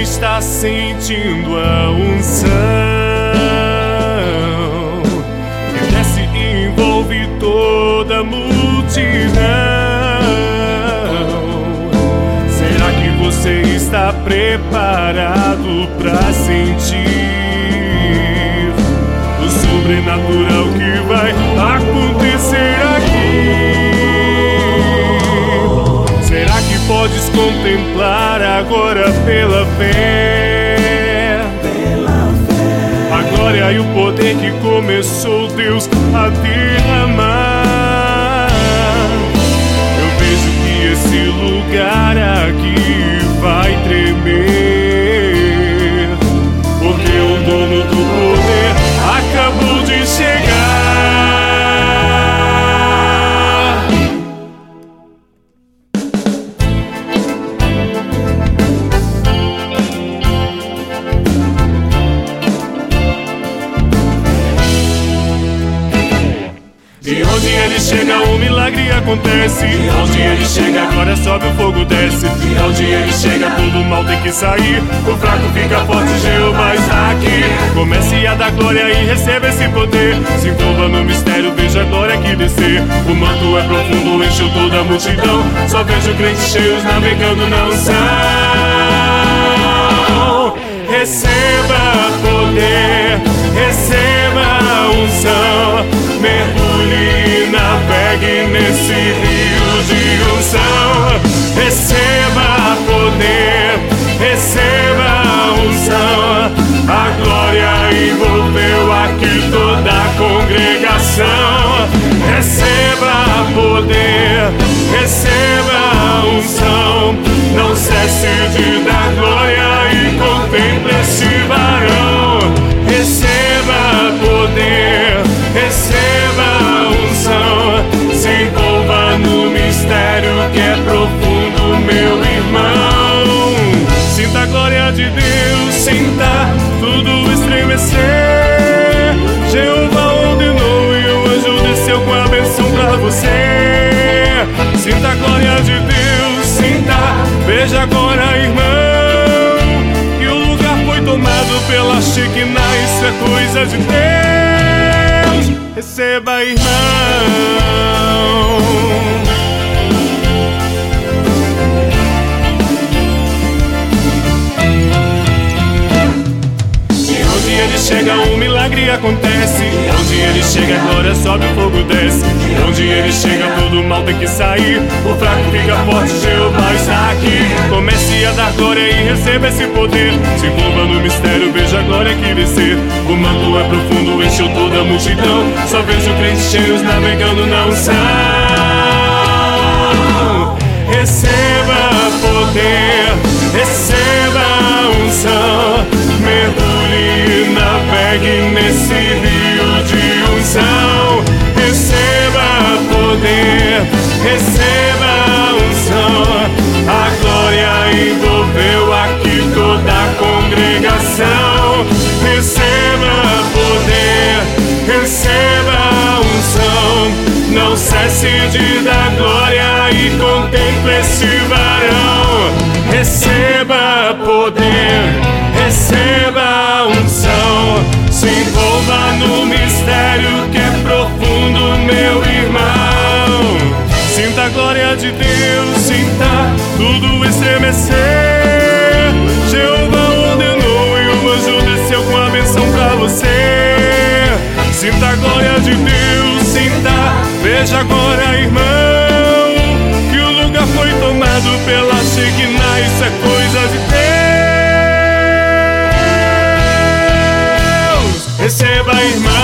está sentindo a unção que desce e envolve toda a multidão. Será que você está preparado para sentir o sobrenatural que vai acontecer aqui? Será que podes contemplar agora pela fé a glória e o poder que começou Deus a derramar? Eu vejo que esse lugar aqui vai tremer, porque o dono do poder acabou de chegar. De onde ele chega o milagre acontece. De onde ele chega agora sobe o fogo desce. De onde ele chega todo mal tem que sair. O fraco fica forte, Jeová está aqui. Comece a dar glória e receba esse poder. Se envolva no mistério, veja a glória que descer. O manto é profundo, encheu toda a multidão. Só vejo crentes cheios navegando na unção. Receba poder, receba unção. Mergulhe, navegue nesse rio de unção. Receba poder, receba unção. A glória envolveu aqui toda a congregação. Receba poder, receba unção. Não cesse de dar glória e contemple esse varão. Receba poder, receba unção. Se envolva no mistério que é profundo, meu irmão. Sinta a glória de Deus, sinta tudo estremecer. Jeová ordenou e o anjo desceu com a bênção pra você. Sinta a glória de Deus, sinta, veja agora, irmão, que o lugar foi tomado pela Shekinah. Isso é coisa de Deus. Receba, irmão. Ele chega, um milagre acontece. Onde ele chega, a glória sobe, o fogo desce. Onde ele chega, todo mal tem que sair. O fraco fica forte, Jeová está aqui. Comece a dar glória e receba esse poder. Se envolva no mistério, veja a glória que descer. O manto é profundo, encheu toda a multidão. Só vejo crentes cheios navegando na unção. Receba poder, receba unção. Mergulhe, navegue nesse rio de unção. Receba poder, receba unção. A glória envolveu aqui toda a congregação. Receba poder, receba unção. Não cesse de dar glória e contemple esse varão. Receba poder, receba unção. Se envolva no mistério que é profundo, meu irmão. Sinta a glória de Deus, sinta tudo estremecer. Jeová ordenou e o anjo desceu com a bênção pra você. Sinta a glória de Deus, sinta, veja agora, irmão, que o lugar foi tomado pela Shekinah. Isso é coisa de Deus. Receba, irmão.